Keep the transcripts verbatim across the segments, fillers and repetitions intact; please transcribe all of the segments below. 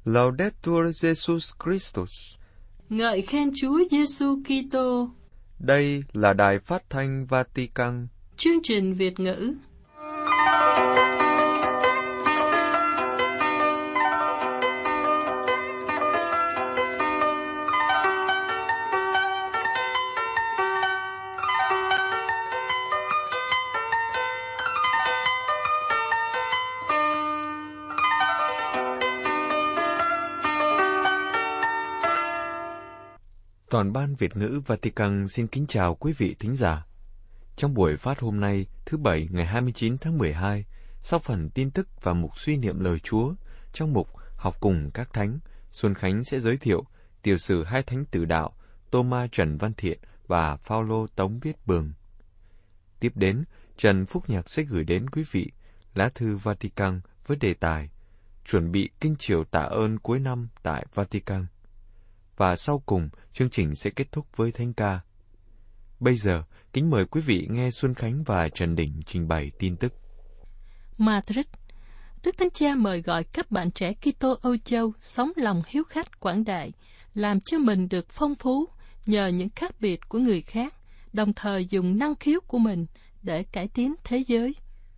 Laudetur Jesus Christus. Ngợi khen Chúa Giêsu Kitô. Đây là Đài Phát thanh Vatican. Chương trình Việt ngữ. Toàn ban Việt ngữ Vatican xin kính chào quý vị thính giả. Trong buổi phát hôm nay, thứ Bảy ngày hai mươi chín tháng mười hai, sau phần tin tức và mục suy niệm lời Chúa, trong mục Học cùng các thánh, Xuân Khánh sẽ giới thiệu tiểu sử hai thánh tử đạo Tô-ma Trần Văn Thiện và Phao-lô Tống Viết Bường. Tiếp đến, Trần Phúc Nhạc sẽ gửi đến quý vị lá thư Vatican với đề tài Chuẩn bị kinh chiều tạ ơn cuối năm tại Vatican. Và sau cùng, chương trình sẽ kết thúc với thánh ca. Bây giờ, kính mời quý vị nghe Xuân Khánh và Trần Đình trình bày tin tức. Madrid, Đức Thánh Cha mời gọi các bạn trẻ Kitô Âu Châu sống lòng hiếu khách quảng đại, làm cho mình được phong phú nhờ những khác biệt của người khác, đồng thời dùng năng khiếu của mình để cải tiến thế giới.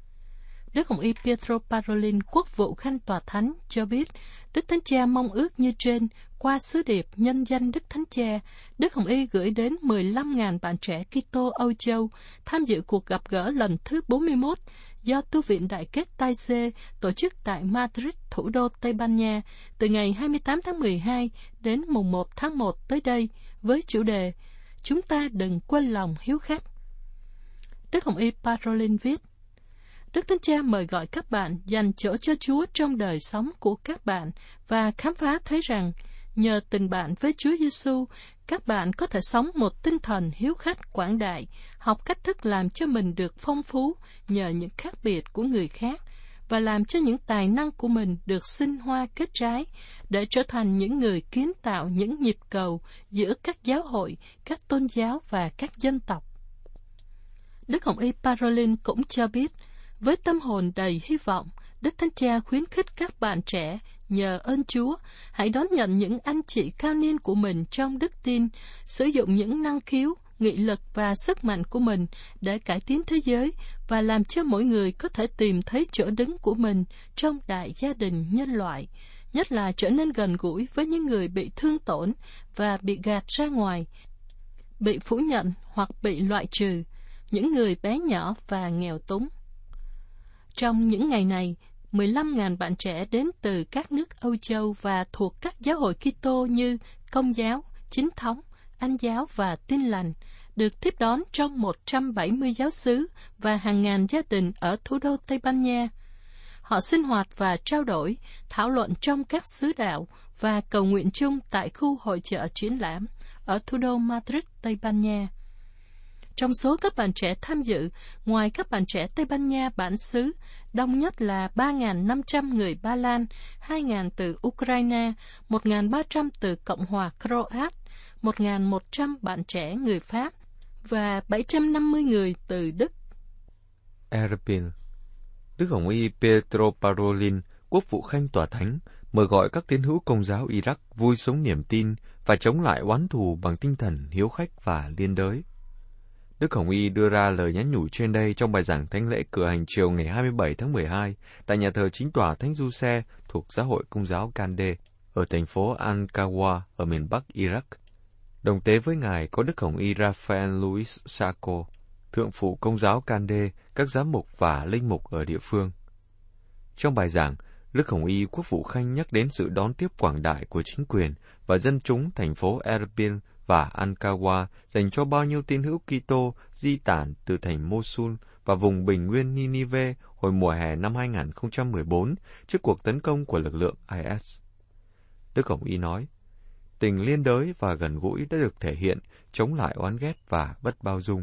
Đức Hồng Y Pietro Parolin, quốc vụ Khanh Tòa Thánh, cho biết Đức Thánh Cha mong ước như trên, qua sứ điệp nhân danh Đức Thánh Cha, Đức Hồng Y gửi đến mười lăm nghìn bạn trẻ Kitô Âu Châu tham dự cuộc gặp gỡ lần thứ bốn mươi mốt do Tu viện Đại kết Taizé tổ chức tại Madrid, thủ đô Tây Ban Nha, từ ngày hai mươi tám tháng mười hai đến mùng một tháng một tới đây, với chủ đề Chúng ta đừng quên lòng hiếu khách. Đức Hồng Y Parolin viết: Đức Thánh Cha mời gọi các bạn dành chỗ cho Chúa trong đời sống của các bạn và khám phá thấy rằng nhờ tình bạn với Chúa Giêsu, các bạn có thể sống một tinh thần hiếu khách quảng đại, học cách thức làm cho mình được phong phú nhờ những khác biệt của người khác và làm cho những tài năng của mình được sinh hoa kết trái để trở thành những người kiến tạo những nhịp cầu giữa các giáo hội, các tôn giáo và các dân tộc. Đức Hồng Y Parolin cũng cho biết, với tâm hồn đầy hy vọng, Đức Thánh Cha khuyến khích các bạn trẻ nhờ ơn Chúa, hãy đón nhận những anh chị cao niên của mình trong đức tin, sử dụng những năng khiếu, nghị lực và sức mạnh của mình để cải tiến thế giới và làm cho mỗi người có thể tìm thấy chỗ đứng của mình trong đại gia đình nhân loại, nhất là trở nên gần gũi với những người bị thương tổn và bị gạt ra ngoài, bị phủ nhận hoặc bị loại trừ, những người bé nhỏ và nghèo túng. Trong những ngày này, mười lăm nghìn bạn trẻ đến từ các nước Âu Châu và thuộc các giáo hội Kitô như Công giáo, Chính thống, Anh giáo và Tin lành được tiếp đón trong một trăm bảy mươi giáo xứ và hàng ngàn gia đình ở thủ đô Tây Ban Nha. Họ sinh hoạt và trao đổi, thảo luận trong các xứ đạo và cầu nguyện chung tại khu hội chợ triển lãm ở thủ đô Madrid, Tây Ban Nha. Trong số các bạn trẻ tham dự, ngoài các bạn trẻ Tây Ban Nha bản xứ, đông nhất là ba nghìn năm trăm người Ba Lan, hai nghìn từ Ukraine, một nghìn ba trăm từ Cộng hòa Croat, một nghìn một trăm bạn trẻ người Pháp và bảy trăm năm mươi người từ Đức. Erbil, Đức Hồng Y Pietro Parolin, quốc vụ Khanh Tòa Thánh, mời gọi các tín hữu Công giáo Iraq vui sống niềm tin và chống lại oán thù bằng tinh thần hiếu khách và liên đới. Đức Hồng Y đưa ra lời nhắn nhủ trên đây trong bài giảng thánh lễ cử hành chiều ngày hai mươi bảy tháng mười hai tại nhà thờ chính tòa Thánh Giuse thuộc Giáo hội Công giáo Kande ở thành phố Ankawa ở miền Bắc Iraq. Đồng tế với Ngài có Đức Hồng Y Rafael Luis Saco, thượng phụ Công giáo Kande, các giám mục và linh mục ở địa phương. Trong bài giảng, Đức Hồng Y quốc vụ Khanh nhắc đến sự đón tiếp quảng đại của chính quyền và dân chúng thành phố Erbil và Ankawa dành cho bao nhiêu tín hữu Kitô di tản từ thành Mosul và vùng bình nguyên Ninive hồi mùa hè năm hai nghìn không trăm mười bốn trước cuộc tấn công của lực lượng i ét. Đức Hồng Y nói, tình liên đới và gần gũi đã được thể hiện chống lại oán ghét và bất bao dung.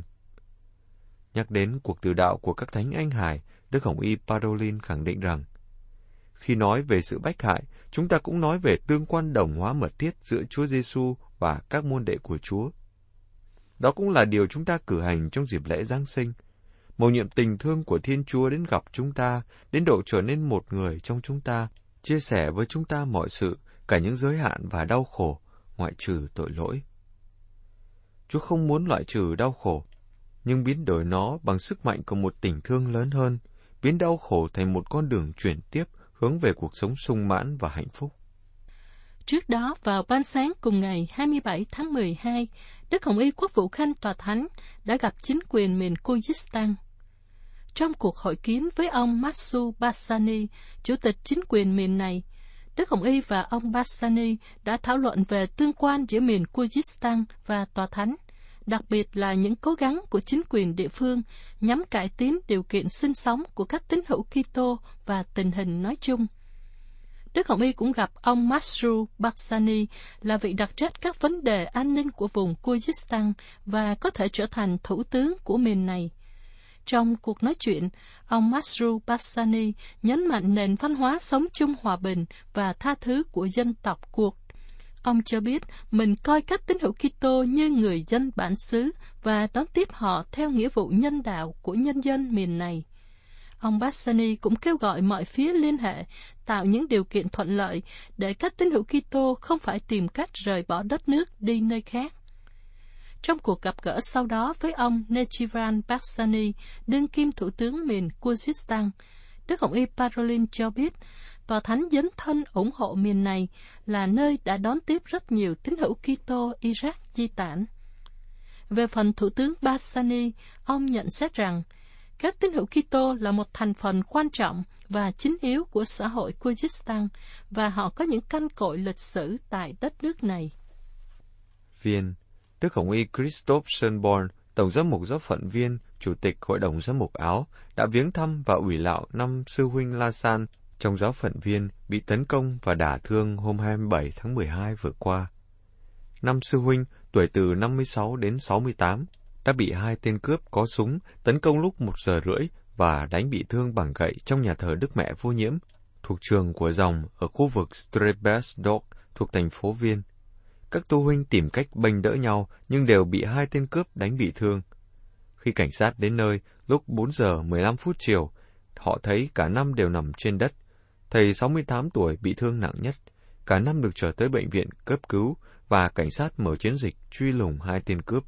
Nhắc đến cuộc tử đạo của các thánh anh hải, Đức Hồng Y Parolin khẳng định rằng, khi nói về sự bách hại, chúng ta cũng nói về tương quan đồng hóa mật thiết giữa Chúa Giêsu và các môn đệ của Chúa. Đó cũng là điều chúng ta cử hành trong dịp lễ Giáng sinh, mầu nhiệm tình thương của Thiên Chúa đến gặp chúng ta, đến độ trở nên một người trong chúng ta, chia sẻ với chúng ta mọi sự, cả những giới hạn và đau khổ, ngoại trừ tội lỗi. Chúa không muốn loại trừ đau khổ, nhưng biến đổi nó bằng sức mạnh của một tình thương lớn hơn, biến đau khổ thành một con đường chuyển tiếp hướng về cuộc sống sung mãn và hạnh phúc. Trước đó, vào ban sáng cùng ngày hai mươi bảy tháng mười hai, Đức Hồng Y Quốc vụ Khanh Tòa Thánh đã gặp chính quyền miền Kyrgyzstan. Trong cuộc hội kiến với ông Masud Barzani, chủ tịch chính quyền miền này, Đức Hồng Y và ông Barzani đã thảo luận về tương quan giữa miền Kyrgyzstan và Tòa Thánh, đặc biệt là những cố gắng của chính quyền địa phương nhằm cải tiến điều kiện sinh sống của các tín hữu Kitô và tình hình nói chung. Đức Hồng Y cũng gặp ông Masud Barzani là vị đặc trách các vấn đề an ninh của vùng Kyrgyzstan và có thể trở thành thủ tướng của miền này. Trong cuộc nói chuyện, ông Masud Barzani nhấn mạnh nền văn hóa sống chung hòa bình và tha thứ của dân tộc Kurd. Ông cho biết mình coi các tín hữu Kitô như người dân bản xứ và đón tiếp họ theo nghĩa vụ nhân đạo của nhân dân miền này. Ông Barzani cũng kêu gọi mọi phía liên hệ, tạo những điều kiện thuận lợi để các tín hữu Kitô không phải tìm cách rời bỏ đất nước đi nơi khác. Trong cuộc gặp gỡ sau đó với ông Nechivan Barzani, đương kim thủ tướng miền Kyrgyzstan, Đức Hồng Y Parolin cho biết, Tòa Thánh dấn thân ủng hộ miền này là nơi đã đón tiếp rất nhiều tín hữu Kitô Iraq di tản. Về phần Thủ tướng Barzani, ông nhận xét rằng, các tín hữu Kitô là một thành phần quan trọng và chính yếu của xã hội Kyrgyzstan và họ có những căn cội lịch sử tại đất nước này. Viên, Đức Hồng Y Christoph Schönborn, Tổng giám mục giáo phận Viên, Chủ tịch Hội đồng giám mục Áo, đã viếng thăm và ủy lạo năm sư huynh La San trong giáo phận Viên bị tấn công và đả thương hôm hai mươi bảy tháng mười hai vừa qua. Năm sư huynh, tuổi từ năm mươi sáu đến sáu mươi tám, đã bị hai tên cướp có súng tấn công lúc một giờ rưỡi và đánh bị thương bằng gậy trong nhà thờ Đức Mẹ Vô Nhiễm, thuộc trường của dòng ở khu vực Strebesdok thuộc thành phố Viên. Các tu huynh tìm cách bênh đỡ nhau nhưng đều bị hai tên cướp đánh bị thương. Khi cảnh sát đến nơi, lúc bốn giờ mười lăm phút chiều, họ thấy cả năm đều nằm trên đất. Thầy sáu mươi tám tuổi bị thương nặng nhất. Cả năm được trở tới bệnh viện cấp cứu và cảnh sát mở chiến dịch truy lùng hai tên cướp.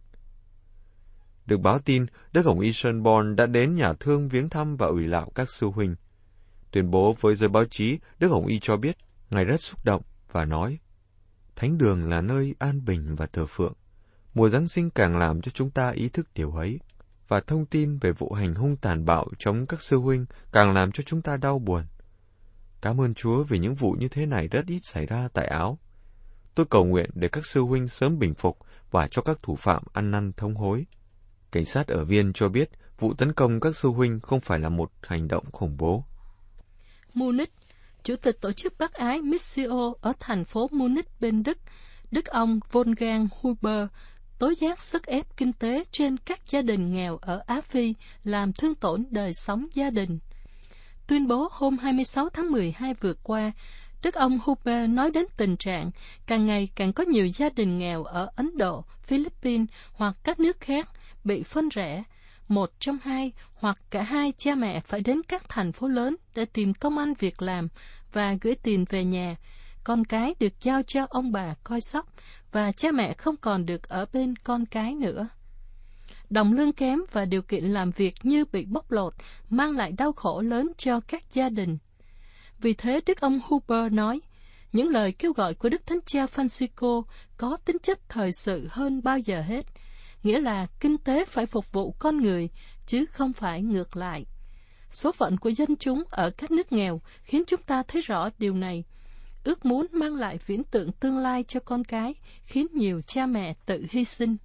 Được báo tin, Đức Hồng Y Schönborn đã đến nhà thương viếng thăm và ủy lạo các sư huynh. Tuyên bố với giới báo chí, Đức Hồng Y cho biết Ngài rất xúc động và nói, Thánh đường là nơi an bình và thờ phượng. Mùa Giáng sinh càng làm cho chúng ta ý thức điều ấy, và thông tin về vụ hành hung tàn bạo chống các sư huynh càng làm cho chúng ta đau buồn. Cảm ơn Chúa vì những vụ như thế này rất ít xảy ra tại Áo. Tôi cầu nguyện để các sư huynh sớm bình phục và cho các thủ phạm ăn năn thống hối. Cảnh sát ở Viên cho biết vụ tấn công các sư huynh không phải là một hành động khủng bố. Munich, Chủ tịch Tổ chức Bác Ái Missio ở thành phố Munich bên Đức, Đức ông Wolfgang Huber, tố giác sức ép kinh tế trên các gia đình nghèo ở Á Phi làm thương tổn đời sống gia đình. Tuyên bố hôm hai mươi sáu tháng mười hai vừa qua, Đức ông Huber nói đến tình trạng càng ngày càng có nhiều gia đình nghèo ở Ấn Độ, Philippines hoặc các nước khác bị phân rẽ. Một trong hai hoặc cả hai cha mẹ phải đến các thành phố lớn để tìm công ăn việc làm và gửi tiền về nhà. Con cái được giao cho ông bà coi sóc và cha mẹ không còn được ở bên con cái nữa. Đồng lương kém và điều kiện làm việc như bị bóc lột mang lại đau khổ lớn cho các gia đình. Vì thế, Đức ông Huber nói, những lời kêu gọi của Đức Thánh Cha Francisco có tính chất thời sự hơn bao giờ hết, nghĩa là kinh tế phải phục vụ con người, chứ không phải ngược lại. Số phận của dân chúng ở các nước nghèo khiến chúng ta thấy rõ điều này. Ước muốn mang lại viễn tượng tương lai cho con cái khiến nhiều cha mẹ tự hy sinh.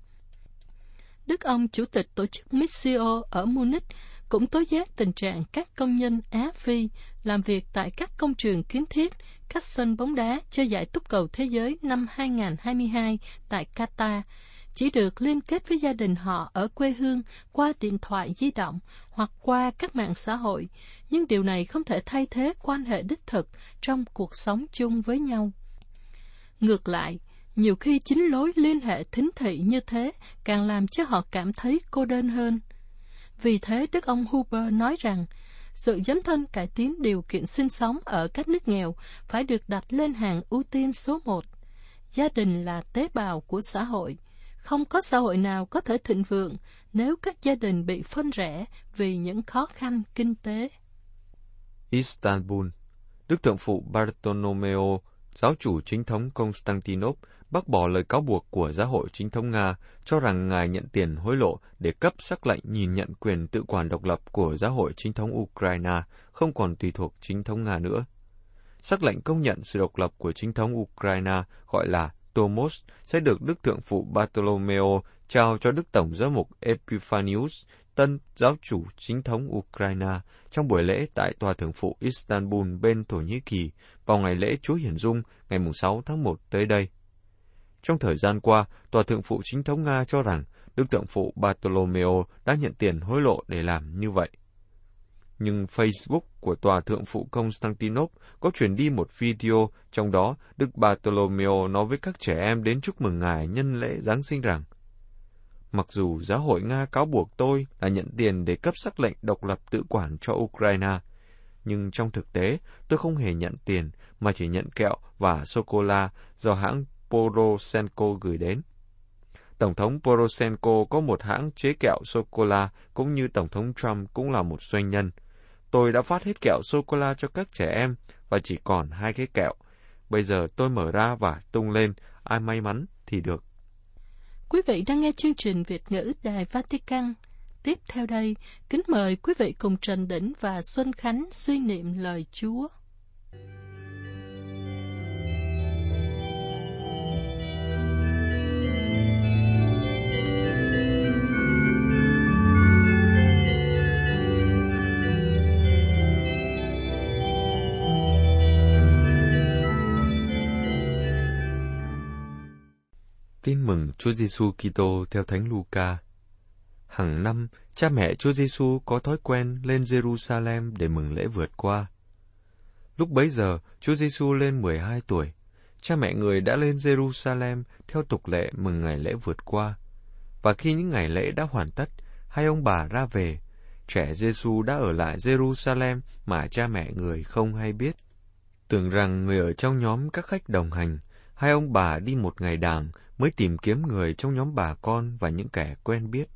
Đức ông Chủ tịch Tổ chức Missio ở Munich cũng tố giác tình trạng các công nhân Á Phi làm việc tại các công trường kiến thiết, các sân bóng đá cho giải túc cầu thế giới năm hai không hai hai tại Qatar, chỉ được liên kết với gia đình họ ở quê hương qua điện thoại di động hoặc qua các mạng xã hội, nhưng điều này không thể thay thế quan hệ đích thực trong cuộc sống chung với nhau. Ngược lại, nhiều khi chính lối liên hệ thính thị như thế càng làm cho họ cảm thấy cô đơn hơn. Vì thế, Đức ông Huber nói rằng, Sự dấn thân cải tiến điều kiện sinh sống ở các nước nghèo phải được đặt lên hàng ưu tiên số một. Gia đình là tế bào của xã hội. Không có xã hội nào có thể thịnh vượng nếu các gia đình bị phân rẽ vì những khó khăn kinh tế. Istanbul, Đức Thượng phụ Bartolomeo, giáo chủ chính thống Constantinople, bác bỏ lời cáo buộc của giáo hội chính thống Nga cho rằng ngài nhận tiền hối lộ để cấp sắc lệnh nhìn nhận quyền tự quản độc lập của giáo hội chính thống Ukraine không còn tùy thuộc chính thống Nga nữa. Sắc lệnh công nhận sự độc lập của chính thống Ukraine gọi là Tomos sẽ được Đức Thượng phụ Bartolomeo trao cho Đức Tổng giám mục Epiphanius, tân giáo chủ chính thống Ukraine, trong buổi lễ tại Tòa Thượng phụ Istanbul bên Thổ Nhĩ Kỳ vào ngày lễ Chúa Hiển Dung ngày sáu tháng một tới đây. Trong thời gian qua, Tòa Thượng phụ chính thống Nga cho rằng Đức Thượng phụ Bartolomeo đã nhận tiền hối lộ để làm như vậy. Nhưng Facebook của Tòa Thượng phụ Constantinople có truyền đi một video, trong đó Đức Bartolomeo nói với các trẻ em đến chúc mừng ngài nhân lễ Giáng sinh rằng: Mặc dù giáo hội Nga cáo buộc tôi là nhận tiền để cấp sắc lệnh độc lập tự quản cho Ukraine, nhưng trong thực tế tôi không hề nhận tiền mà chỉ nhận kẹo và sô-cô-la do hãng Poroshenko gửi đến. Tổng thống Poroshenko có một hãng chế kẹo sô-cô-la, cũng như Tổng thống Trump cũng là một doanh nhân. Tôi đã phát hết kẹo sô-cô-la cho các trẻ em và chỉ còn hai cái kẹo. Bây giờ tôi mở ra và tung lên, ai may mắn thì được. Quý vị đang nghe chương trình Việt ngữ Đài Vatican. Tiếp theo đây, kính mời quý vị cùng Trần Đỉnh và Xuân Khánh suy niệm lời Chúa. Tin mừng Chúa Giêsu Kitô theo Thánh Luca. Hàng năm, cha mẹ Chúa Giêsu có thói quen lên Jerusalem để mừng lễ vượt qua. Lúc bấy giờ, Chúa Giêsu lên mười hai tuổi. Cha mẹ người đã lên Jerusalem theo tục lệ mừng ngày lễ vượt qua. Và khi những ngày lễ đã hoàn tất, hai ông bà ra về. Trẻ Giêsu đã ở lại Jerusalem mà cha mẹ người không hay biết. Tưởng rằng người ở trong nhóm các khách đồng hành, hai ông bà đi một ngày đàng mới tìm kiếm người trong nhóm bà con và những kẻ quen biết.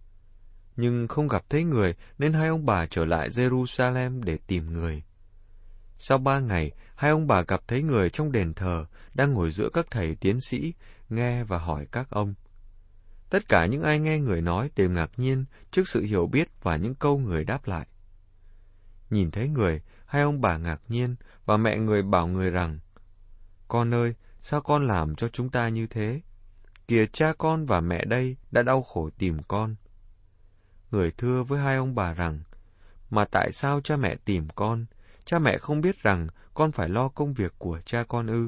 Nhưng không gặp thấy người nên hai ông bà trở lại Jerusalem để tìm người. Sau ba ngày, hai ông bà gặp thấy người trong đền thờ đang ngồi giữa các thầy tiến sĩ, nghe và hỏi các ông. Tất cả những ai nghe người nói đều ngạc nhiên trước sự hiểu biết và những câu người đáp lại. Nhìn thấy người, hai ông bà ngạc nhiên và mẹ người bảo người rằng: Con ơi, sao con làm cho chúng ta như thế? Kìa, cha con và mẹ đây đã đau khổ tìm con. Người thưa với hai ông bà rằng: Mà tại sao cha mẹ tìm con? Cha mẹ không biết rằng con phải lo công việc của cha con ư?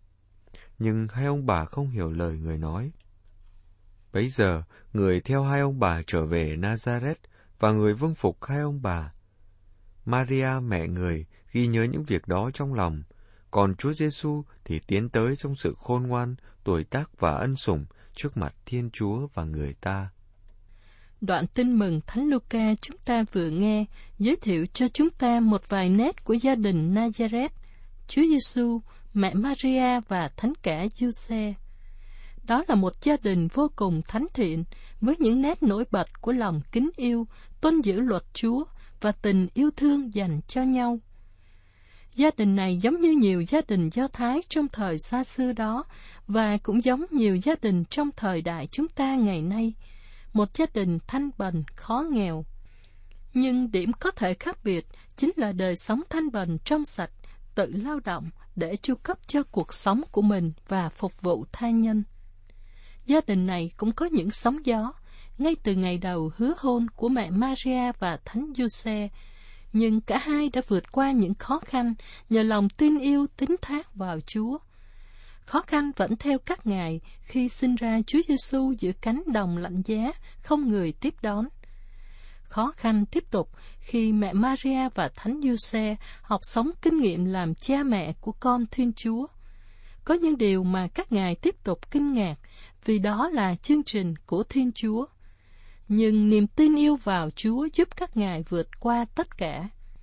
Nhưng hai ông bà không hiểu lời người nói. Bấy giờ, người theo hai ông bà trở về Nazareth và người vâng phục hai ông bà. Maria mẹ người ghi nhớ những việc đó trong lòng, còn Chúa Giêsu thì tiến tới trong sự khôn ngoan, tuổi tác và ân sủng trước mặt Thiên Chúa và người ta. Đoạn tin mừng Thánh Luca chúng ta vừa nghe giới thiệu cho chúng ta một vài nét của gia đình Nazareth, Chúa Giêsu, mẹ Maria và Thánh cả Giuse. Đó là một gia đình vô cùng thánh thiện, với những nét nổi bật của lòng kính yêu, tuân giữ luật Chúa và tình yêu thương dành cho nhau. Gia đình này giống như nhiều gia đình Do Thái trong thời xa xưa đó, và cũng giống nhiều gia đình trong thời đại chúng ta ngày nay, một gia đình thanh bần, khó nghèo. Nhưng điểm có thể khác biệt chính là đời sống thanh bần trong sạch, tự lao động để chu cấp cho cuộc sống của mình và phục vụ tha nhân. Gia đình này cũng có những sóng gió, ngay từ ngày đầu hứa hôn của mẹ Maria và Thánh Giuse, nhưng cả hai đã vượt qua những khó khăn nhờ lòng tin yêu tín thác vào Chúa. Khó khăn vẫn theo các ngài khi sinh ra Chúa Giêsu giữa cánh đồng lạnh giá, không người tiếp đón. Khó khăn tiếp tục khi mẹ Maria và Thánh Giuse học sống kinh nghiệm làm cha mẹ của con Thiên Chúa. Có những điều mà các ngài tiếp tục kinh ngạc, vì đó là chương trình của Thiên Chúa. Nhưng niềm tin yêu vào Chúa giúp các ngài vượt qua tất cả.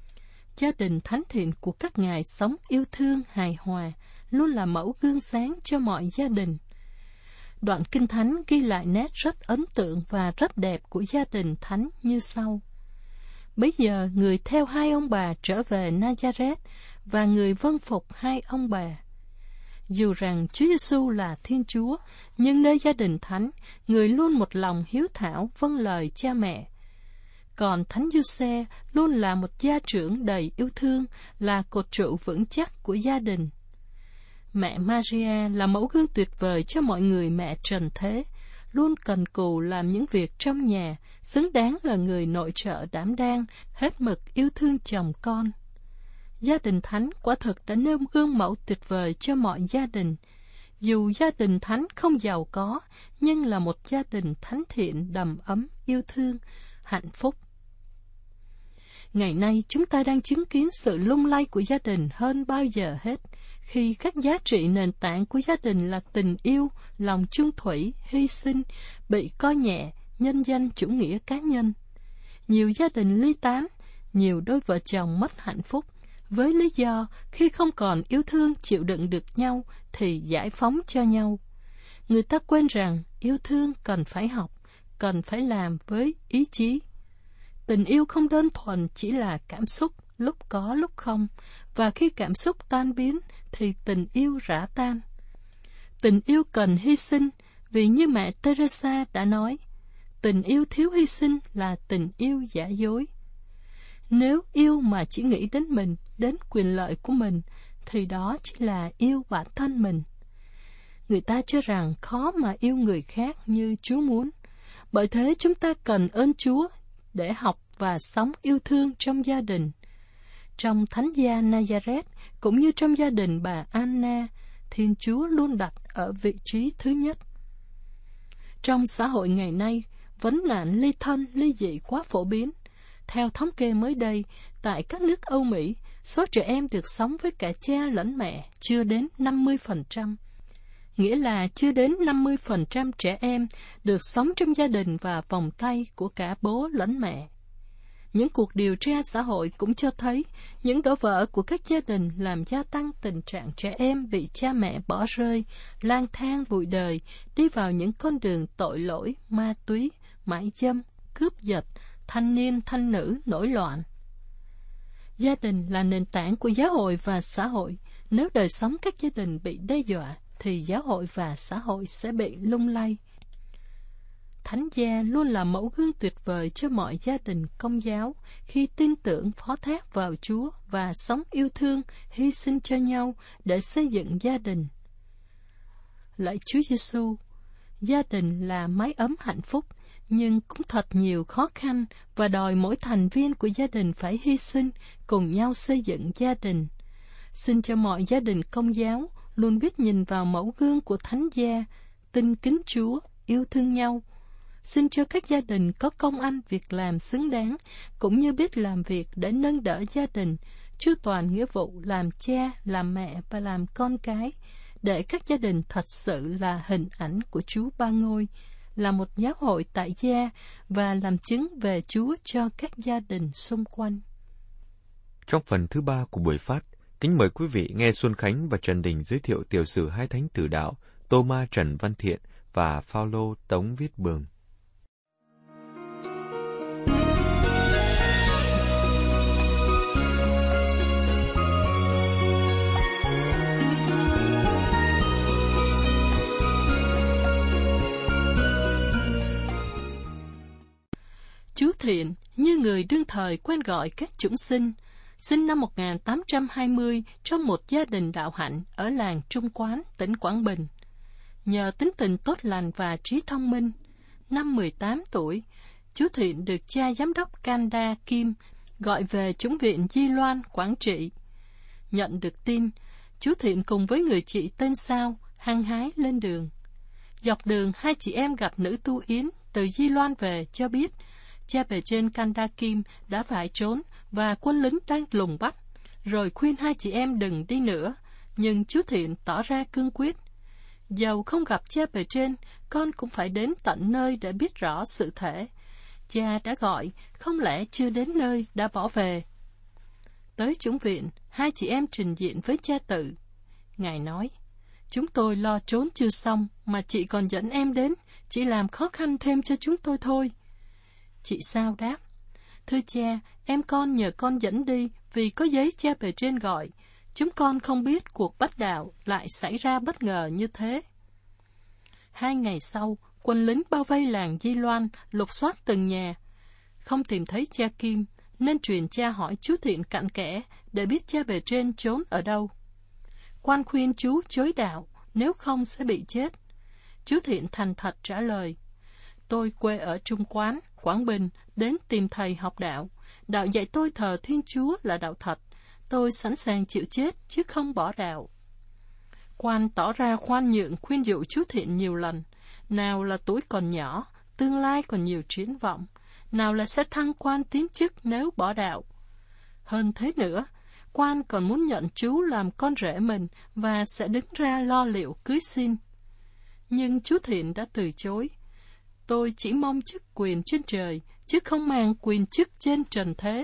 gia đình thánh thiện của các ngài sống yêu thương hài hòa, luôn là mẫu gương sáng cho mọi gia đình. Đoạn Kinh Thánh ghi lại nét rất ấn tượng và rất đẹp của gia đình thánh như sau. Bấy giờ người theo hai ông bà trở về Nazareth và người vâng phục hai ông bà. Dù rằng Chúa Giêsu là Thiên Chúa, nhưng nơi gia đình thánh, người luôn một lòng hiếu thảo vâng lời cha mẹ. Còn Thánh Giuse luôn là một gia trưởng đầy yêu thương, là cột trụ vững chắc của gia đình. Mẹ Maria là mẫu gương tuyệt vời cho mọi người mẹ trần thế, luôn cần cù làm những việc trong nhà, xứng đáng là người nội trợ đảm đang, hết mực yêu thương chồng con. Gia đình thánh quả thực đã nêu gương mẫu tuyệt vời cho mọi gia đình. Dù gia đình thánh không giàu có, nhưng là một gia đình thánh thiện đầm ấm, yêu thương, hạnh phúc. Ngày nay chúng ta đang chứng kiến sự lung lay của gia đình hơn bao giờ hết, khi các giá trị nền tảng của gia đình là tình yêu, lòng chung thủy, hy sinh, bị coi nhẹ, nhân danh chủ nghĩa cá nhân. Nhiều gia đình ly tán, nhiều đôi vợ chồng mất hạnh phúc, với lý do khi không còn yêu thương chịu đựng được nhau thì giải phóng cho nhau. Người ta quên rằng yêu thương cần phải học, cần phải làm với ý chí. Tình yêu không đơn thuần chỉ là cảm xúc, lúc có lúc không, và khi cảm xúc tan biến thì tình yêu rã tan. Tình yêu cần hy sinh, vì như mẹ Teresa đã nói, tình yêu thiếu hy sinh là tình yêu giả dối. Nếu yêu mà chỉ nghĩ đến mình, đến quyền lợi của mình, thì đó chỉ là yêu bản thân mình. Người ta cho rằng khó mà yêu người khác như Chúa muốn. Bởi thế chúng ta cần ơn Chúa để học và sống yêu thương trong gia đình. Trong thánh gia Nazareth, cũng như trong gia đình bà Anna, Thiên Chúa luôn đặt ở vị trí thứ nhất. Trong xã hội ngày nay, vấn nạn ly thân, ly dị quá phổ biến. Theo thống kê mới đây, tại các nước Âu Mỹ, số trẻ em được sống với cả cha lẫn mẹ chưa đến năm mươi phần trăm. Nghĩa là chưa đến năm mươi phần trăm trẻ em được sống trong gia đình và vòng tay của cả bố lẫn mẹ. Những cuộc điều tra xã hội cũng cho thấy những đổ vỡ của các gia đình làm gia tăng tình trạng trẻ em bị cha mẹ bỏ rơi, lang thang bụi đời, đi vào những con đường tội lỗi, ma túy, mại dâm, cướp giật, thanh niên thanh nữ nổi loạn. Gia đình là nền tảng của giáo hội và xã hội. Nếu đời sống các gia đình bị đe dọa, thì giáo hội và xã hội sẽ bị lung lay. Thánh gia luôn là mẫu gương tuyệt vời cho mọi gia đình Công giáo khi tin tưởng phó thác vào Chúa và sống yêu thương, hy sinh cho nhau để xây dựng gia đình. Lạy Chúa Giêsu, gia đình là mái ấm hạnh phúc, nhưng cũng thật nhiều khó khăn và đòi mỗi thành viên của gia đình phải hy sinh, cùng nhau xây dựng gia đình. Xin cho mọi gia đình Công giáo luôn biết nhìn vào mẫu gương của Thánh gia, tin kính Chúa, yêu thương nhau. Xin cho các gia đình có công ăn việc làm xứng đáng, cũng như biết làm việc để nâng đỡ gia đình, chu toàn nghĩa vụ làm cha, làm mẹ và làm con cái, để các gia đình thật sự là hình ảnh của Chúa Ba Ngôi, là một giáo hội tại gia và làm chứng về Chúa cho các gia đình xung quanh. Trong phần thứ ba của buổi phát, kính mời quý vị nghe Xuân Khánh và Trần Đình giới thiệu tiểu sử hai thánh tử đạo Tô-ma Trần Văn Thiện và Phao-lô Tống Viết Bường. Chú Thiện, như người đương thời quen gọi các chúng sinh, sinh năm một nghìn tám trăm hai mươi trong một gia đình đạo hạnh ở làng Trung Quán, tỉnh Quảng Bình. Nhờ tính tình tốt lành và trí thông minh, năm mười tám tuổi, chú Thiện được cha giám đốc Canda Kim gọi về chủng viện Di Loan, Quảng Trị. Nhận được tin, chú Thiện cùng với người chị tên Sao hăng hái lên đường. Dọc đường, hai chị em gặp nữ tu Yến từ Di Loan về cho biết cha bề trên Canda Kim đã phải trốn và quân lính đang lùng bắt, rồi khuyên hai chị em đừng đi nữa, nhưng chú Thiện tỏ ra cương quyết. Dầu không gặp cha bề trên, con cũng phải đến tận nơi để biết rõ sự thể. Cha đã gọi, không lẽ chưa đến nơi đã bỏ về. Tới chủng viện, hai chị em trình diện với cha Tự. Ngài nói, chúng tôi lo trốn chưa xong, mà chị còn dẫn em đến, chỉ làm khó khăn thêm cho chúng tôi thôi. Chị Sao đáp, thưa cha, em con nhờ con dẫn đi, vì có giấy cha bề trên gọi. Chúng con không biết cuộc bắt đạo lại xảy ra bất ngờ như thế. Hai ngày sau, quân lính bao vây làng Di Loan, lục soát từng nhà. Không tìm thấy cha Kim, nên truyền cha hỏi chú Thiện cặn kẽ để biết cha bề trên trốn ở đâu. Quan khuyên chú chối đạo, nếu không sẽ bị chết. Chú Thiện thành thật trả lời, tôi quê ở Trung Quán, Quảng Bình, đến tìm thầy học đạo. Đạo dạy tôi thờ Thiên Chúa là đạo thật. Tôi sẵn sàng chịu chết chứ không bỏ đạo. Quan tỏ ra khoan nhượng khuyên dụ chú Thiện nhiều lần. Nào là tuổi còn nhỏ, tương lai còn nhiều triển vọng. Nào là sẽ thăng quan tiến chức nếu bỏ đạo. Hơn thế nữa, quan còn muốn nhận chú làm con rể mình và sẽ đứng ra lo liệu cưới xin. Nhưng chú Thiện đã từ chối. Tôi chỉ mong chức quyền trên trời, chứ không mang quyền chức trên trần thế.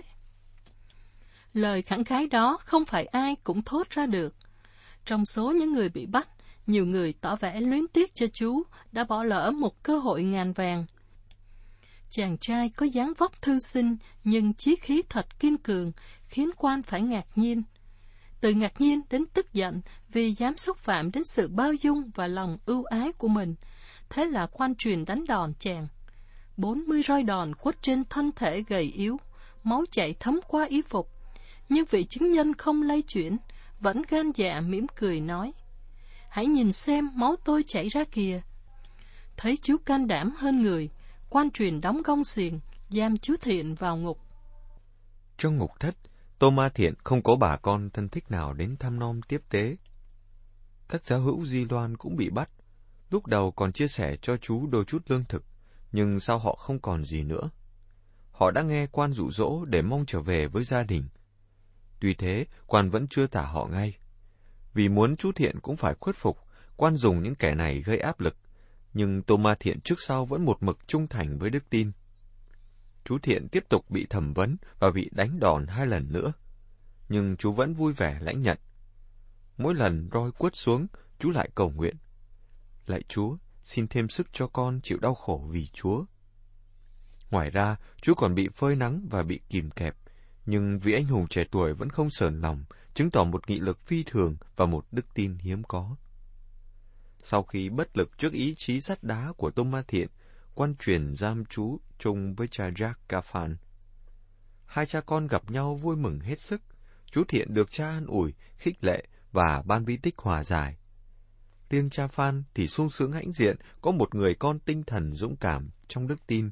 Lời khẳng khái đó không phải ai cũng thốt ra được. Trong số những người bị bắt, nhiều người tỏ vẻ luyến tiếc cho chú đã bỏ lỡ một cơ hội ngàn vàng. Chàng trai có dáng vóc thư sinh, nhưng chí khí thật kiên cường, khiến quan phải ngạc nhiên. Từ ngạc nhiên đến tức giận vì dám xúc phạm đến sự bao dung và lòng ưu ái của mình. Thế là quan truyền đánh đòn chàng. Bốn mươi roi đòn quất trên thân thể gầy yếu, máu chảy thấm qua y phục. Nhưng vị chứng nhân không lay chuyển, vẫn gan dạ mỉm cười nói, hãy nhìn xem máu tôi chảy ra kìa. Thấy chú can đảm hơn người, quan truyền đóng gông xiềng, giam chú Thiện vào ngục. Trong ngục thất, Tô-ma Thiện không có bà con thân thích nào đến thăm nom tiếp tế. Các giáo hữu Di Loan cũng bị bắt. Lúc đầu còn chia sẻ cho chú đôi chút lương thực, nhưng sau họ không còn gì nữa. Họ đã nghe quan dụ dỗ để mong trở về với gia đình. Tuy thế, quan vẫn chưa thả họ ngay. Vì muốn chú Thiện cũng phải khuất phục, quan dùng những kẻ này gây áp lực, nhưng Tô-ma Thiện trước sau vẫn một mực trung thành với đức tin. Chú Thiện tiếp tục bị thẩm vấn và bị đánh đòn hai lần nữa, nhưng chú vẫn vui vẻ lãnh nhận. Mỗi lần roi quất xuống, chú lại cầu nguyện, lạy Chúa, xin thêm sức cho con chịu đau khổ vì Chúa. Ngoài ra, chú còn bị phơi nắng và bị kìm kẹp, nhưng vị anh hùng trẻ tuổi vẫn không sờn lòng, chứng tỏ một nghị lực phi thường và một đức tin hiếm có. Sau khi bất lực trước ý chí sắt đá của Tô-ma Thiện, quan truyền giam chú chung với cha Jacques Caffan. Hai cha con gặp nhau vui mừng hết sức. Chú Thiện được cha an ủi, khích lệ và ban bí tích hòa giải. Riêng cha Phan thì sung sướng hãnh diện có một người con tinh thần dũng cảm trong đức tin.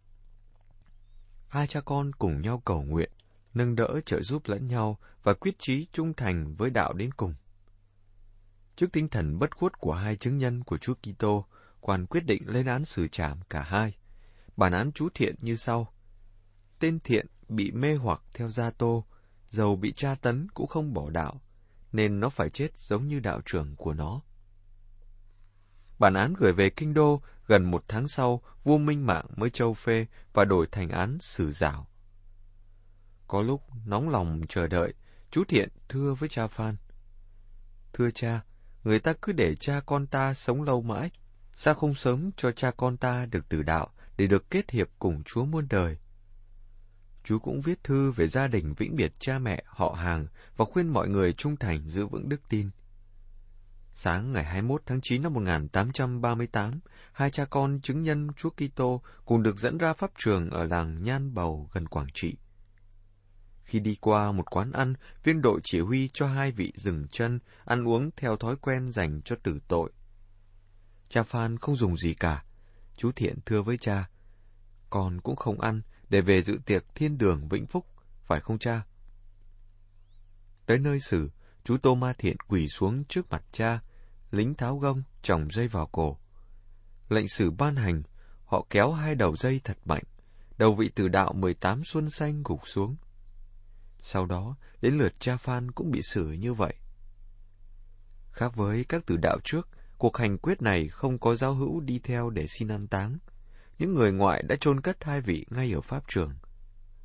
Hai cha con cùng nhau cầu nguyện, nâng đỡ trợ giúp lẫn nhau và quyết chí trung thành với đạo đến cùng. Trước tinh thần bất khuất của hai chứng nhân của Chúa Kitô, quan quyết định lên án xử trảm cả hai. Bản án chú Thiện như sau: tên Thiện bị mê hoặc theo Gia Tô, dầu bị tra tấn cũng không bỏ đạo, nên nó phải chết giống như đạo trưởng của nó. Bản án gửi về kinh đô, gần một tháng sau, vua Minh Mạng mới châu phê và đổi thành án xử giảo. Có lúc nóng lòng chờ đợi, chú Thiện thưa với cha Phan: thưa cha, người ta cứ để cha con ta sống lâu mãi, sao không sớm cho cha con ta được tử đạo để được kết hiệp cùng Chúa muôn đời? Chú cũng viết thư về gia đình vĩnh biệt cha mẹ, họ hàng và khuyên mọi người trung thành giữ vững đức tin. Sáng ngày hai mươi mốt tháng chín năm một nghìn tám trăm ba mươi tám, hai cha con chứng nhân Chúa Kitô cùng được dẫn ra pháp trường ở làng Nhan Bầu gần Quảng Trị. Khi đi qua một quán ăn, viên đội chỉ huy cho hai vị dừng chân, ăn uống theo thói quen dành cho tử tội. Cha Phan không dùng gì cả. Chú Thiện thưa với cha: con cũng không ăn, để về dự tiệc thiên đường vĩnh phúc, phải không cha? Tới nơi xử, chú Tô-ma Thiện quỳ xuống trước mặt cha, lính tháo gông, chòng dây vào cổ. Lệnh xử ban hành, họ kéo hai đầu dây thật mạnh, đầu vị tử đạo mười tám xuân xanh gục xuống. Sau đó, đến lượt cha Phan cũng bị xử như vậy. Khác với các tử đạo trước, cuộc hành quyết này không có giáo hữu đi theo để xin an táng. Những người ngoại đã chôn cất hai vị ngay ở pháp trường.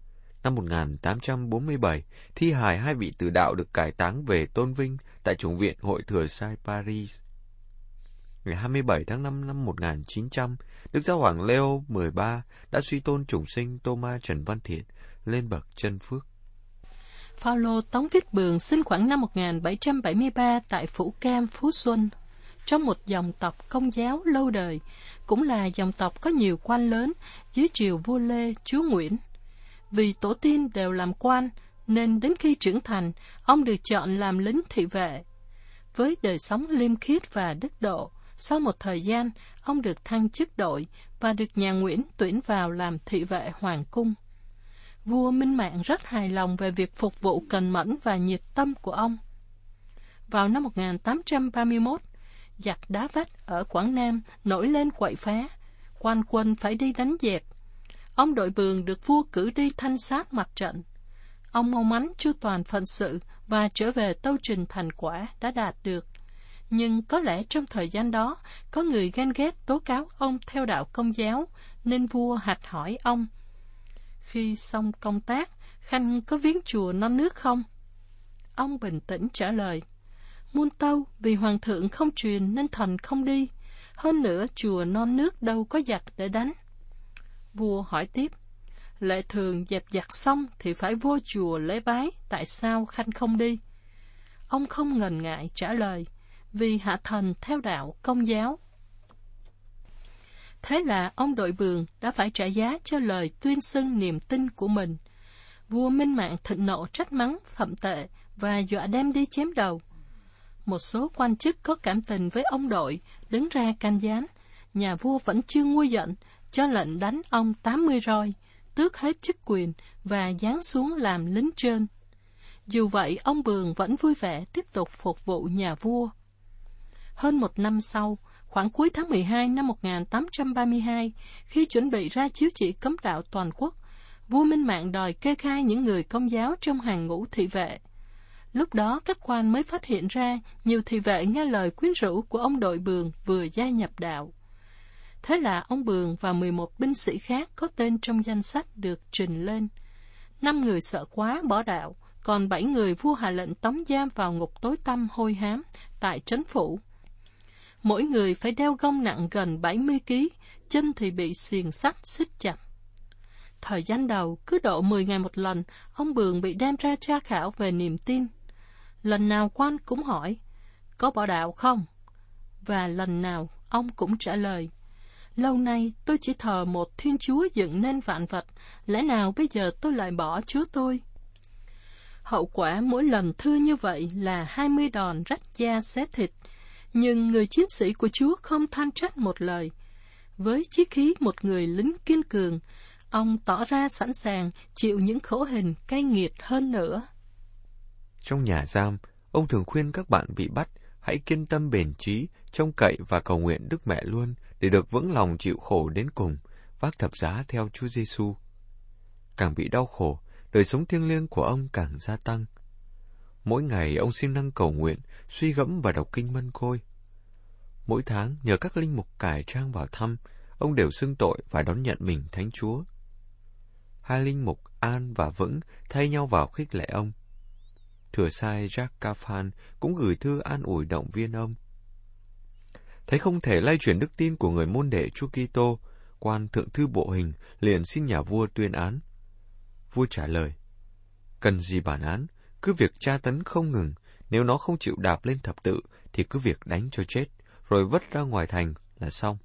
năm một nghìn tám trăm bốn mươi bảy, thi hài hai vị tử đạo được cải táng về tôn vinh tại chủng viện Hội Thừa Sai Paris. Ngày hai mươi bảy tháng năm năm một nghìn chín trăm, Đức Giáo hoàng Leo mười ba đã suy tôn chủng sinh Thomas Trần Văn Thiện lên bậc chân phước. Phaolô Tống Viết Bường sinh khoảng năm một nghìn bảy trăm bảy mươi ba tại Phủ Cam, Phú Xuân, trong một dòng tộc Công giáo lâu đời, cũng là dòng tộc có nhiều quan lớn dưới triều vua Lê, chúa Nguyễn. Vì tổ tiên đều làm quan, nên đến khi trưởng thành, ông được chọn làm lính thị vệ. Với đời sống liêm khiết và đức độ, sau một thời gian, ông được thăng chức đội và được nhà Nguyễn tuyển vào làm thị vệ hoàng cung. Vua Minh Mạng rất hài lòng về việc phục vụ cần mẫn và nhiệt tâm của ông. Vào năm một nghìn tám trăm ba mươi mốt, giặc Đá Vách ở Quảng Nam nổi lên quậy phá, quan quân phải đi đánh dẹp. Ông Đội Bường được vua cử đi thanh sát mặt trận. Ông mau mắn chu toàn phận sự và trở về tâu trình thành quả đã đạt được. Nhưng có lẽ trong thời gian đó, có người ghen ghét tố cáo ông theo đạo Công giáo, nên vua hạch hỏi ông: khi xong công tác, Khanh có viếng chùa Non Nước không? Ông bình tĩnh trả lời: muôn tâu, vì hoàng thượng không truyền nên thần không đi. Hơn nữa, chùa Non Nước đâu có giặc để đánh. Vua hỏi tiếp: lệ thường dẹp giặc xong thì phải vô chùa lễ bái, tại sao Khanh không đi? Ông không ngần ngại trả lời: vì hạ thần theo đạo Công giáo. Thế là ông Đội Bường đã phải trả giá cho lời tuyên xưng niềm tin của mình. Vua Minh Mạng thịnh nộ trách mắng thậm tệ và dọa đem đi chém đầu. Một số quan chức có cảm tình với ông Đội đứng ra can gián. Nhà vua vẫn chưa nguôi giận, cho lệnh đánh ông tám mươi roi, tước hết chức quyền và giáng xuống làm lính trơn. Dù vậy, ông Bường vẫn vui vẻ tiếp tục phục vụ nhà vua. Hơn một năm sau, khoảng cuối tháng mười hai năm một nghìn tám trăm ba mươi hai, khi chuẩn bị ra chiếu chỉ cấm đạo toàn quốc, vua Minh Mạng đòi kê khai những người Công giáo trong hàng ngũ thị vệ. Lúc đó các quan mới phát hiện ra nhiều thị vệ nghe lời quyến rũ của ông Đội Bường vừa gia nhập đạo. Thế là ông Bường và mười một binh sĩ khác có tên trong danh sách được trình lên. Năm người sợ quá bỏ đạo, còn bảy người vua hạ lệnh tống giam vào ngục tối tăm hôi hám tại trấn phủ. Mỗi người phải đeo gông nặng gần bảy mươi ki lô gam, chân thì bị xiềng sắt xích chặt. Thời gian đầu, cứ độ mười ngày một lần, ông Bường bị đem ra tra khảo về niềm tin. Lần nào quan cũng hỏi: có bỏ đạo không? Và lần nào ông cũng trả lời: lâu nay tôi chỉ thờ một Thiên Chúa dựng nên vạn vật, lẽ nào bây giờ tôi lại bỏ Chúa tôi? Hậu quả mỗi lần thưa như vậy là hai mươi đòn rách da xé thịt. Nhưng người chiến sĩ của Chúa không than trách một lời. Với chí khí một người lính kiên cường, ông tỏ ra sẵn sàng chịu những khổ hình cay nghiệt hơn nữa. Trong nhà giam, ông thường khuyên các bạn bị bắt hãy kiên tâm bền chí, trông cậy và cầu nguyện Đức Mẹ luôn để được vững lòng chịu khổ đến cùng, vác thập giá theo Chúa Giêsu. Càng bị đau khổ, đời sống thiêng liêng của ông càng gia tăng. Mỗi ngày ông siêng năng cầu nguyện, suy gẫm và đọc kinh Mân Côi. Mỗi tháng nhờ các linh mục cải trang vào thăm, ông đều xưng tội và đón nhận mình Thánh Chúa. Hai linh mục An và Vững thay nhau vào khích lệ ông. Thừa sai Jacques Caffan cũng gửi thư an ủi động viên ông. Thấy không thể lay chuyển đức tin của người môn đệ Chúa Kitô, quan thượng thư bộ hình liền xin nhà vua tuyên án. Vua trả lời: cần gì bản án, cứ việc tra tấn không ngừng, nếu nó không chịu đạp lên thập tự thì cứ việc đánh cho chết, rồi vứt ra ngoài thành là xong.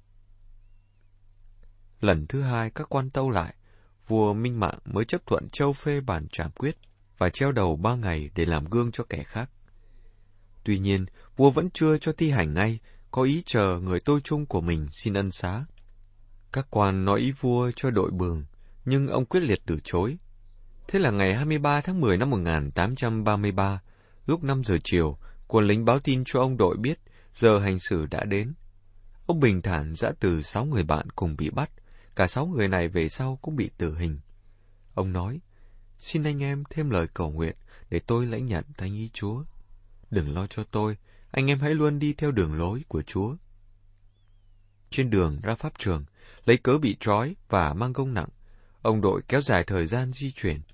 Lần thứ hai các quan tâu lại, vua Minh Mạng mới chấp thuận châu phê bản trảm quyết và treo đầu ba ngày để làm gương cho kẻ khác. Tuy nhiên, vua vẫn chưa cho thi hành ngay, có ý chờ người tôi chung của mình xin ân xá. Các quan nói ý vua cho Đội Bường, nhưng ông quyết liệt từ chối. Thế là ngày hai mươi ba tháng mười năm một nghìn tám trăm ba mươi ba, lúc năm giờ chiều, quân lính báo tin cho ông Đội biết giờ hành xử đã đến. Ông bình thản giã từ sáu người bạn cùng bị bắt, cả sáu người này về sau cũng bị tử hình. Ông nói: xin anh em thêm lời cầu nguyện để tôi lãnh nhận thánh ý Chúa. Đừng lo cho tôi, anh em hãy luôn đi theo đường lối của Chúa. Trên đường ra pháp trường, lấy cớ bị trói và mang gông nặng, ông Đội kéo dài thời gian di chuyển.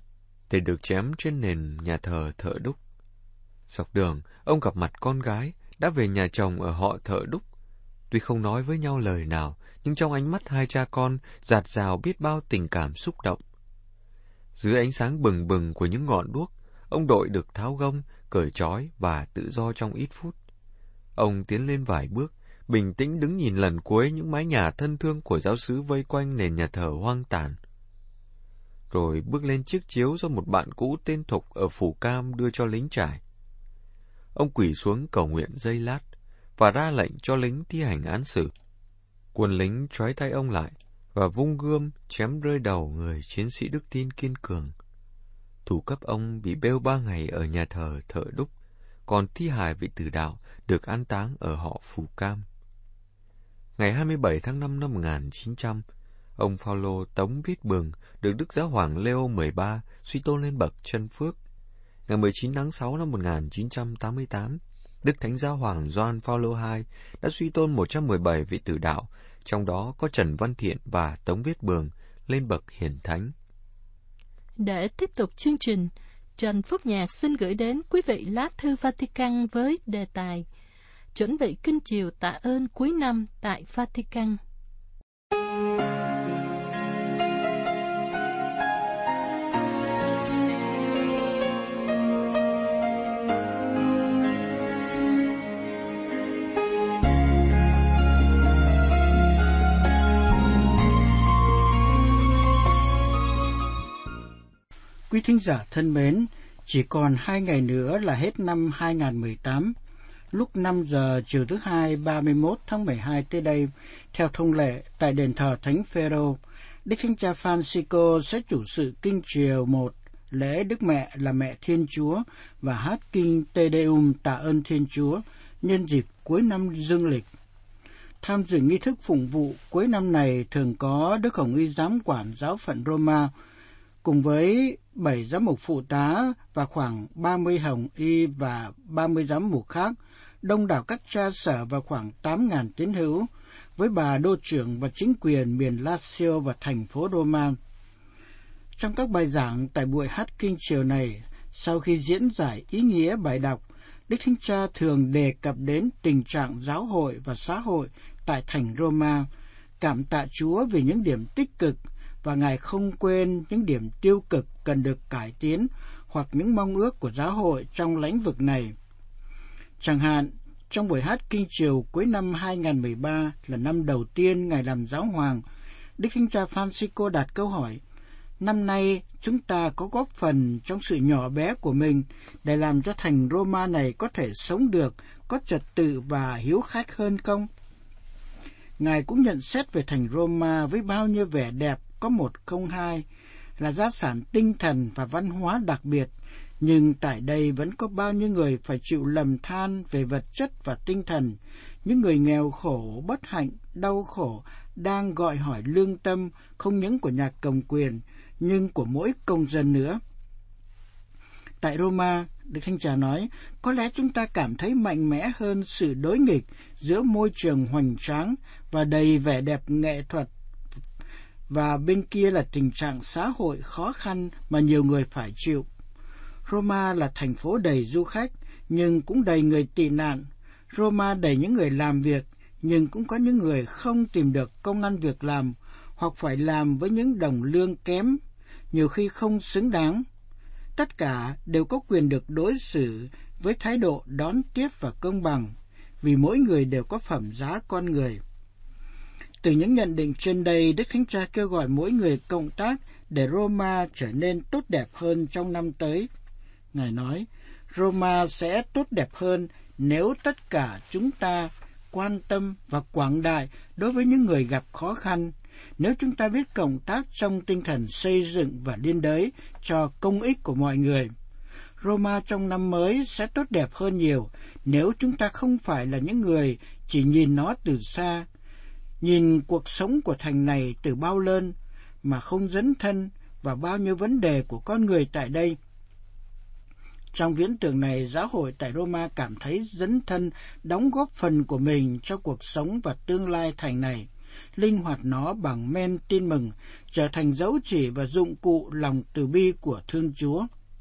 để được chém trên nền nhà thờ thợ đúc. Dọc đường, ông gặp mặt con gái đã về nhà chồng ở họ thợ đúc. Tuy không nói với nhau lời nào, nhưng trong ánh mắt hai cha con dạt dào biết bao tình cảm xúc động. Dưới ánh sáng bừng bừng của những ngọn đuốc, ông đội được tháo gông, cởi trói và tự do trong ít phút. Ông tiến lên vài bước, bình tĩnh đứng nhìn lần cuối những mái nhà thân thương của giáo xứ vây quanh nền nhà thờ hoang tàn. Rồi bước lên chiếc chiếu do một bạn cũ tên Thục ở Phủ Cam đưa cho lính trải. Ông quỳ xuống cầu nguyện giây lát và ra lệnh cho lính thi hành án xử. Quân lính trói tay ông lại và vung gươm chém rơi đầu người chiến sĩ đức tin kiên cường. Thủ cấp ông bị bêu ba ngày ở nhà thờ thợ đúc, còn thi hài vị tử đạo được an táng ở họ Phủ Cam. Ngày hai mươi bảy tháng năm năm một nghìn chín trăm, ông Phaolô Tống Viết Bường được Đức Giáo hoàng Leo mười ba suy tôn lên bậc chân phước. Ngày mười chín tháng sáu năm một nghìn chín trăm tám mươi tám, Đức Thánh Giáo hoàng Gioan Phaolô đệ nhị đã suy tôn một trăm mười bảy vị tử đạo, trong đó có Trần Văn Thiện và Tống Viết Bường lên bậc hiển thánh. Để tiếp tục chương trình, Trần Phúc Nhạc xin gửi đến quý vị lá thư Vatican với đề tài chuẩn bị kinh chiều tạ ơn cuối năm tại Vatican. Quý thính giả thân mến, chỉ còn hai ngày nữa là hết năm hai nghìn không trăm mười tám. Lúc năm giờ chiều thứ Hai ba mươi mốt tháng mười hai tới đây, theo thông lệ tại đền thờ Thánh Phêrô, Đức Thánh Cha Francisco sẽ chủ sự kinh chiều một, lễ Đức Mẹ là Mẹ Thiên Chúa và hát kinh Te Deum tạ ơn Thiên Chúa nhân dịp cuối năm dương lịch. Tham dự nghi thức phụng vụ cuối năm này thường có Đức Hồng Y Giám quản giáo phận Roma cùng với bảy giám mục phụ tá và khoảng ba mươi hồng y và ba mươi giám mục khác, đông đảo các cha sở và khoảng tám nghìn tín hữu, với bà đô trưởng và chính quyền miền Lazio và thành phố Roma. Trong các bài giảng tại buổi hát kinh chiều này, sau khi diễn giải ý nghĩa bài đọc, Đức Thánh Cha thường đề cập đến tình trạng giáo hội và xã hội tại thành Roma, cảm tạ Chúa vì những điểm tích cực, và Ngài không quên những điểm tiêu cực cần được cải tiến hoặc những mong ước của giáo hội trong lĩnh vực này. Chẳng hạn, trong buổi hát kinh chiều cuối năm hai nghìn không trăm mười ba là năm đầu tiên Ngài làm giáo hoàng, Đức Thánh Cha Francisco đặt câu hỏi: năm nay chúng ta có góp phần trong sự nhỏ bé của mình để làm cho thành Roma này có thể sống được, có trật tự và hiếu khách hơn không? Ngài cũng nhận xét về thành Roma với bao nhiêu vẻ đẹp có một không hai, là gia sản tinh thần và văn hóa đặc biệt, nhưng tại đây vẫn có bao nhiêu người phải chịu lầm than về vật chất và tinh thần, những người nghèo khổ, bất hạnh, đau khổ, đang gọi hỏi lương tâm không những của nhà cầm quyền, nhưng của mỗi công dân nữa. Tại Roma, Đức Thánh Cha nói, có lẽ chúng ta cảm thấy mạnh mẽ hơn sự đối nghịch giữa môi trường hoành tráng và đầy vẻ đẹp nghệ thuật, và bên kia là tình trạng xã hội khó khăn mà nhiều người phải chịu. Roma là thành phố đầy du khách, nhưng cũng đầy người tị nạn. Roma đầy những người làm việc, nhưng cũng có những người không tìm được công ăn việc làm, hoặc phải làm với những đồng lương kém, nhiều khi không xứng đáng. Tất cả đều có quyền được đối xử với thái độ đón tiếp và công bằng, vì mỗi người đều có phẩm giá con người. Từ những nhận định trên đây, Đức Thánh Cha kêu gọi mỗi người cộng tác để Roma trở nên tốt đẹp hơn trong năm tới. Ngài nói, Roma sẽ tốt đẹp hơn nếu tất cả chúng ta quan tâm và quảng đại đối với những người gặp khó khăn, nếu chúng ta biết cộng tác trong tinh thần xây dựng và liên đới cho công ích của mọi người. Roma trong năm mới sẽ tốt đẹp hơn nhiều nếu chúng ta không phải là những người chỉ nhìn nó từ xa, nhìn cuộc sống của thành này từ bao lơn mà không dấn thân vào bao nhiêu vấn đề của con người tại đây. Trong viễn tượng này, giáo hội tại Roma cảm thấy dấn thân đóng góp phần của mình cho cuộc sống và tương lai thành này. linh hoạt nó bằng men tin mừng, trở thành dấu chỉ và dụng cụ lòng từ bi của Thiên Chúa.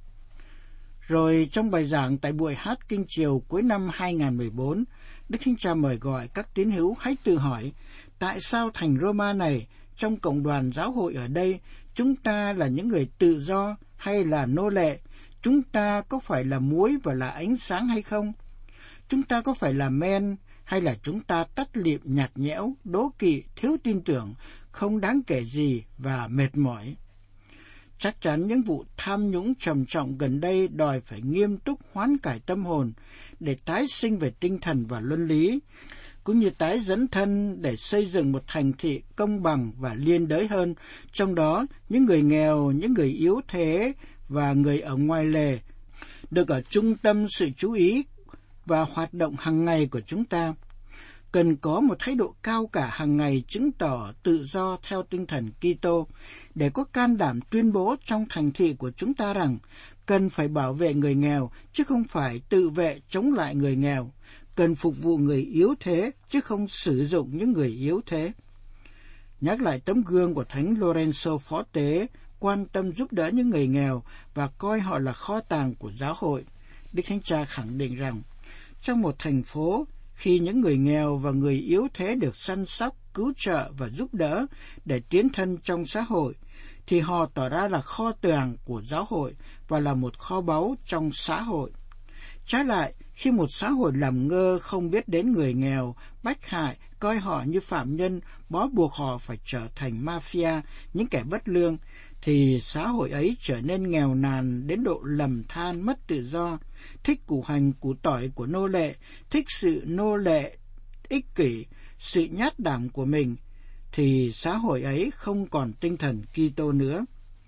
Rồi trong bài giảng tại buổi hát kinh chiều cuối năm hai nghìn không trăm mười bốn, Đức Thánh Cha mời gọi các tín hữu hãy tự hỏi, tại sao thành Roma này, trong cộng đoàn giáo hội ở đây, chúng ta là những người tự do hay là nô lệ? Chúng ta có phải là muối và là ánh sáng hay không? Chúng ta có phải là men hay là chúng ta tắt lịm, nhạt nhẽo, đố kỵ, thiếu tin tưởng, không đáng kể gì và mệt mỏi? Chắc chắn những vụ tham nhũng trầm trọng gần đây đòi phải nghiêm túc hoán cải tâm hồn để tái sinh về tinh thần và luân lý, cũng như tái dấn thân để xây dựng một thành thị công bằng và liên đới hơn, trong đó những người nghèo, những người yếu thế và người ở ngoài lề được ở trung tâm sự chú ý và hoạt động hàng ngày của chúng ta. Cần có một thái độ cao cả hàng ngày chứng tỏ tự do theo tinh thần Kitô, để có can đảm tuyên bố trong thành thị của chúng ta rằng cần phải bảo vệ người nghèo chứ không phải tự vệ chống lại người nghèo, cần phục vụ người yếu thế chứ không sử dụng những người yếu thế. Nhắc lại tấm gương của Thánh Lorenzo Phó Tế, quan tâm giúp đỡ những người nghèo và coi họ là kho tàng của giáo hội, Đức Thánh Cha khẳng định rằng trong một thành phố, khi những người nghèo và người yếu thế được săn sóc, cứu trợ và giúp đỡ để tiến thân trong xã hội, thì họ tỏ ra là kho tàng của giáo hội và là một kho báu trong xã hội. Trái lại, khi một xã hội làm ngơ không biết đến người nghèo, bách hại, coi họ như phạm nhân, bó buộc họ phải trở thành mafia, những kẻ bất lương, thì xã hội ấy trở nên nghèo nàn đến độ lầm than, mất tự do, thích củ hành củ tỏi của nô lệ, thích sự nô lệ ích kỷ, sự nhát đảm của mình, thì xã hội ấy không còn tinh thần Kitô nữa.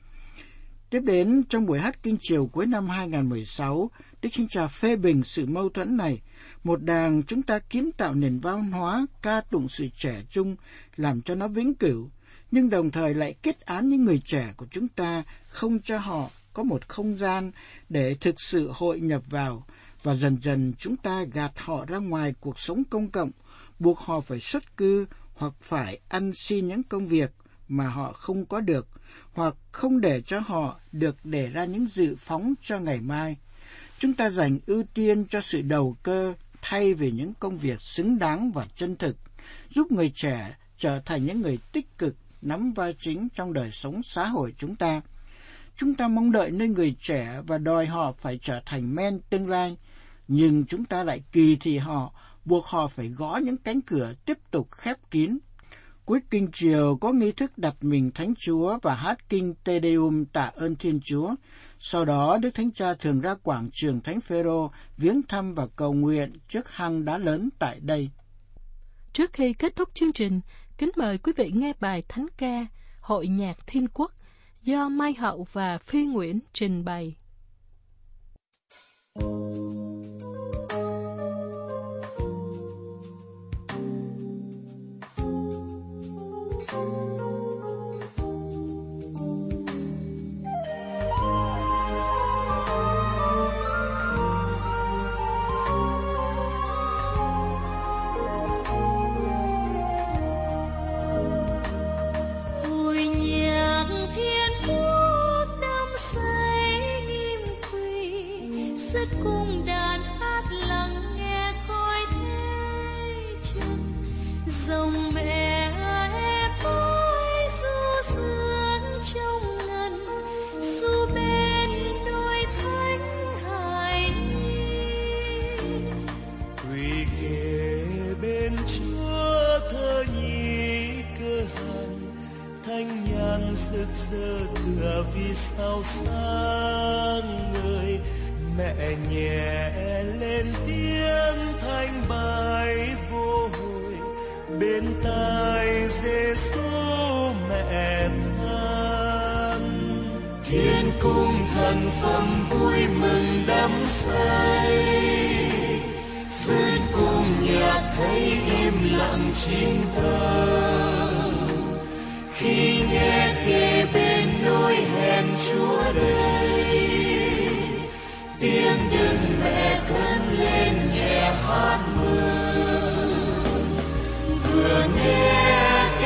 Tiếp đến, trong buổi hát kinh chiều cuối năm hai nghìn không trăm mười sáu, Đức Thánh Cha phê bình sự mâu thuẫn này. Một đàng chúng ta kiến tạo nền văn hóa, ca tụng sự trẻ trung, làm cho nó vĩnh cửu, nhưng đồng thời lại kết án những người trẻ của chúng ta, không cho họ có một không gian để thực sự hội nhập vào, và dần dần chúng ta gạt họ ra ngoài cuộc sống công cộng, buộc họ phải xuất cư hoặc phải ăn xin những công việc mà họ không có được, hoặc không để cho họ được để ra những dự phóng cho ngày mai. Chúng ta dành ưu tiên cho sự đầu cơ thay vì những công việc xứng đáng và chân thực, giúp người trẻ trở thành những người tích cực, nắm vai chính trong đời sống xã hội chúng ta. Chúng ta mong đợi nơi người trẻ và đòi họ phải trở thành men tương lai, nhưng chúng ta lại kỳ thị họ, buộc họ phải gõ những cánh cửa tiếp tục khép kín. Cuối kinh chiều có nghi thức đặt mình Thánh Chúa và hát kinh Te Deum tạ ơn Thiên Chúa. Sau đó, Đức Thánh Cha thường ra quảng trường Thánh Phêrô viếng thăm và cầu nguyện trước hang đá lớn tại đây. Trước khi kết thúc chương trình, kính mời quý vị nghe bài thánh ca Hội nhạc Thiên Quốc do Mai Hậu và Phi Nguyễn trình bày. Cùng đàn hát lắng nghe khói thế trần dòng mẹ em ơi du sướng trong ngân du bên đôi thánh hải quỳ kề bên Chúa thơ nhí cơ hàn thanh nhàn rực rỡ tựa vì sao sáng ngời. Mẹ nhẹ lên tiếng thanh bài vô hồi bên tai Giêsu mẹ than. Thiên cung thần phẩm vui mừng đắm say, dân cùng nhạc thấy im lặng chính tâm. Khi nghe kề bên nỗi hẹn Chúa đây, tiếng đừng mẹ cất lên nhẹ hát mừng. Vừa nghe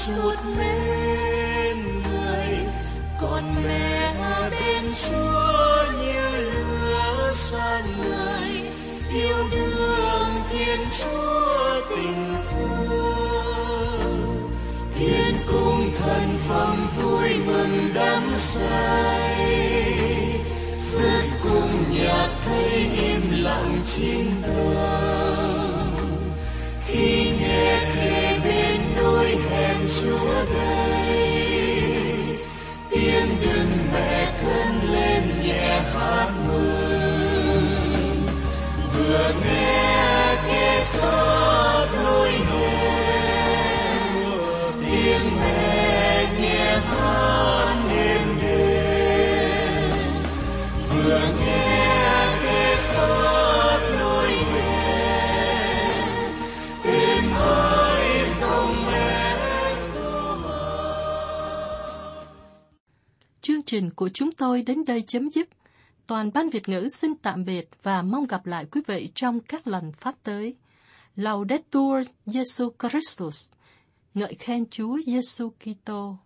chút mến người, còn mẹ bên Chúa như lửa sáng ngời, yêu đương Thiên Chúa tình thương. Thiên cung thần phẩm vui mừng đắm say, dứt cùng nhạc thấy im lặng chín tầng. Khi nghe kể bên đôi hẹn Chúa đây, tiếng đừng mẹ cất lên nhẹ hát mừng. Vừa nghe kể xót lối hẹn, tiếng mẹ nhẹ hát êm đềm. Vừa nghe kể xót lối hẹn, êm ái dòng mẹ xô hát. Chương trình của chúng tôi đến đây chấm dứt. Toàn ban Việt ngữ xin tạm biệt và mong gặp lại quý vị trong các lần phát tới. Laudetur Jesu Christus. Ngợi khen Chúa Giêsu Kitô.